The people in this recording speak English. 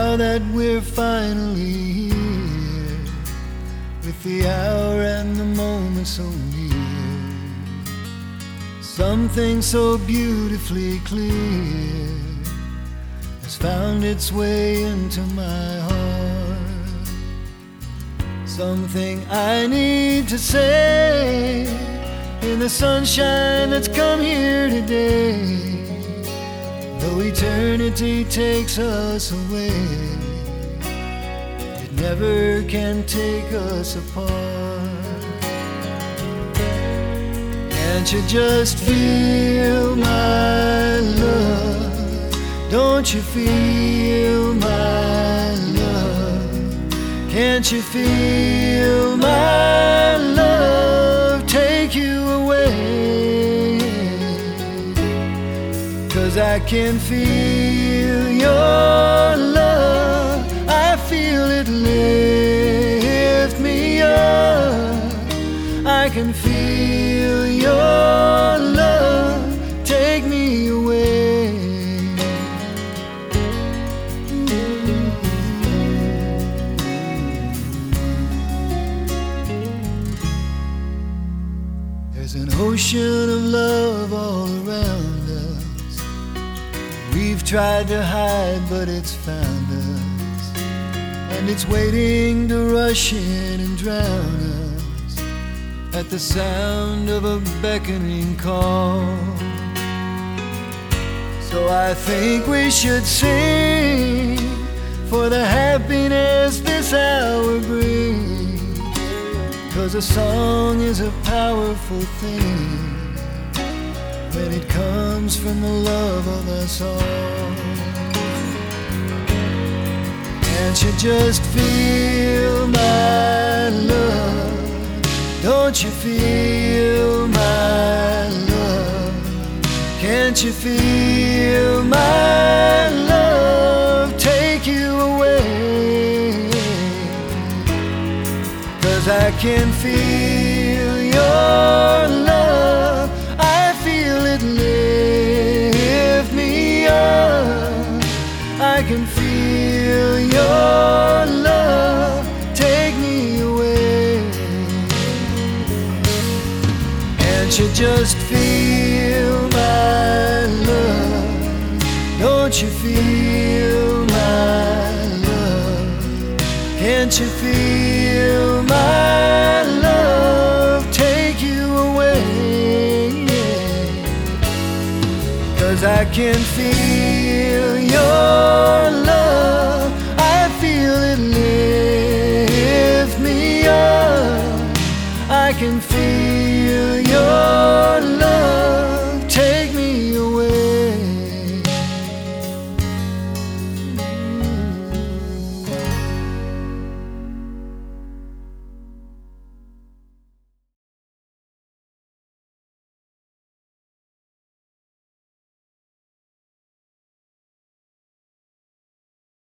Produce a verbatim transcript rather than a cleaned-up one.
now that we're finally here, with the hour and the moment so near, something so beautifully clear has found its way into my heart. Something I need to say in the sunshine that's come here today. Though eternity takes us away, it never can take us apart. Can't you just feel my love? Don't you feel my love? Can't you feel my love take you away? 'Cause I can feel your love, I feel it lift me up. I can feel your love take me away. There's an ocean of love all around us. We've tried to hide, but it's found us, and it's waiting to rush in and drown us at the sound of a beckoning call. So I think we should sing for the happiness this hour brings, 'cause a song is a powerful thing when it comes from the love of us all. Can't you just feel my love? Don't you feel my love? Can't you feel my love take you away? 'Cause I can feel your love, I feel it lift me up. I can feel your love take me away. Can't you just feel my love? Don't you feel my love? Can't you feel my love take you away? 'Cause I can feel your love, I feel it lift me up. I can feel your love